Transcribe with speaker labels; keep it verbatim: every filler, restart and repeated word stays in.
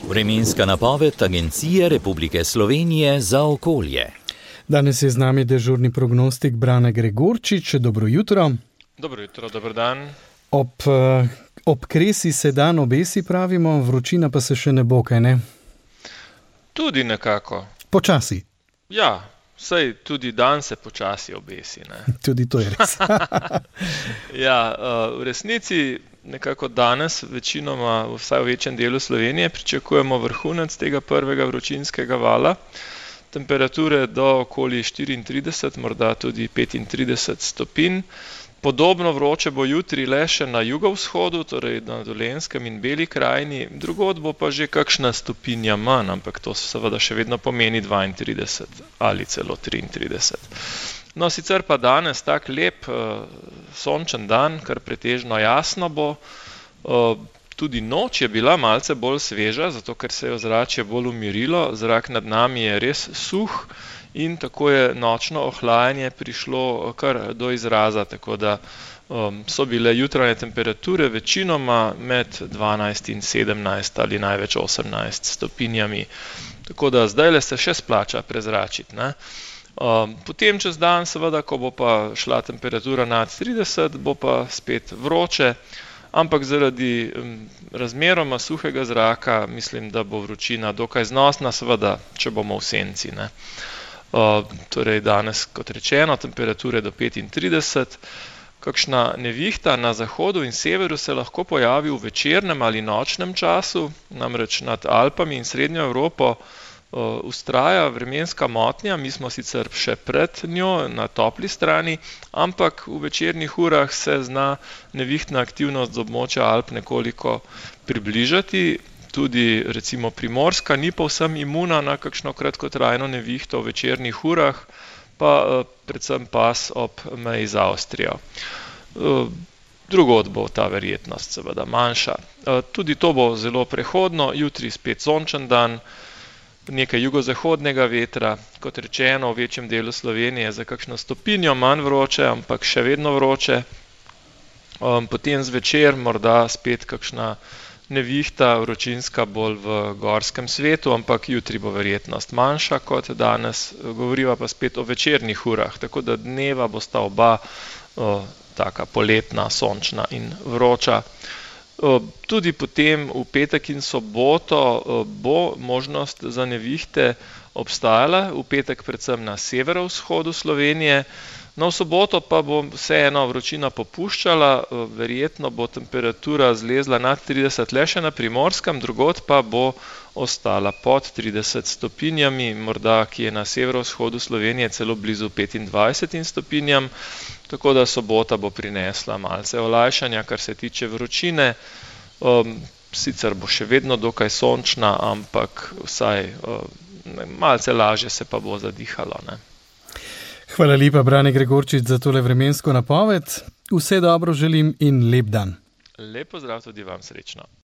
Speaker 1: Vremenska napoved Agencije Republike Slovenije za okolje.
Speaker 2: Danes je z nami dežurni prognostik Brane Gregorčič. Dobro jutro.
Speaker 3: Dobro jutro, dober dan.
Speaker 2: Ob, ob kresi se dan obesi, pravimo, vročina pa se še ne bo, kaj ne?
Speaker 3: Tudi nekako.
Speaker 2: Počasi.
Speaker 3: Ja, saj tudi dan se počasi obesi, ne?
Speaker 2: Tudi to je res.
Speaker 3: Ja, v resnici nekako danes večinoma, vsaj v večjem delu Slovenije, pričakujemo vrhunec tega prvega vročinskega vala. Temperature do okoli štiriintrideset, morda tudi petintrideset stopinj. Podobno vroče bo jutri le še na jugovzhodu, torej na Dolenjskem in Beli krajini, drugod bo pa že kakšna stopinja manj, ampak to seveda še vedno pomeni dvaintrideset ali celo triintrideset. No, sicer pa danes tak lep sončen dan, kar pretežno jasno bo. Tudi noč je bila malce bolj sveža, zato ker se je ozračje bolj umirilo, zrak nad nami je res suh in tako je nočno ohlajanje prišlo kar do izraza, tako da um, so bile jutranje temperature večinoma med dvanajst in sedemnajst ali največ osemnajst stopinjami. Tako da zdajle se še splača prezračiti, ne? Um, potem čez dan, seveda, ko bo pa šla temperatura nad trideset, bo pa spet vroče, ampak zaradi um, razmeroma suhega zraka mislim, da bo vročina dokaj znosna, seveda, če bomo v senci, ne. Uh, torej danes, kot rečeno, temperature do petintrideset, kakšna nevihta na zahodu in severu se lahko pojavi v večernem ali nočnem času, namreč nad Alpami in Srednjo Evropo uh, vztraja vremenska motnja, mi smo sicer še pred njo na topli strani, ampak v večernih urah se zna nevihtna aktivnost z območja Alp nekoliko približati. Tudi recimo Primorska ni povsem imuna na kakšno kratkotrajno nevihto v večernih urah, pa eh, predvsem pas ob meji z Avstrijo. Eh, drugod bo ta verjetnost seveda manjša. Eh, tudi to bo zelo prehodno, jutri spet sončen dan, nekaj jugozahodnega vetra, kot rečeno, v večjem delu Slovenije za kakšno stopinjo manj vroče, ampak še vedno vroče. Eh, potem zvečer morda spet kakšna nevihta, vročinska bolj v gorskem svetu, ampak jutri bo verjetnost manjša kot danes, govoriva pa spet o večernih urah, tako da dneva bosta oba o, taka poletna, sončna in vroča. O, tudi potem v petek in soboto o, bo možnost za nevihte obstajala, v petek predvsem na severovzhodu Slovenije. No, v soboto pa bo vseeno vročina popuščala, verjetno bo temperatura zlezla nad trideset le še na Primorskem, drugod pa bo ostala pod trideset stopinjami, morda ki je na severovzhodu Slovenije celo blizu petindvajsetim stopinjam, tako da sobota bo prinesla malce olajšanja, kar se tiče vročine. Um, sicer bo še vedno dokaj sončna, ampak vsaj um, malce lažje se pa bo zadihalo, ne.
Speaker 2: Hvala lepa, Brane Gregorčič, za tole vremensko napoved. Vse dobro želim in lep dan.
Speaker 3: Lep pozdrav tudi vam, srečno.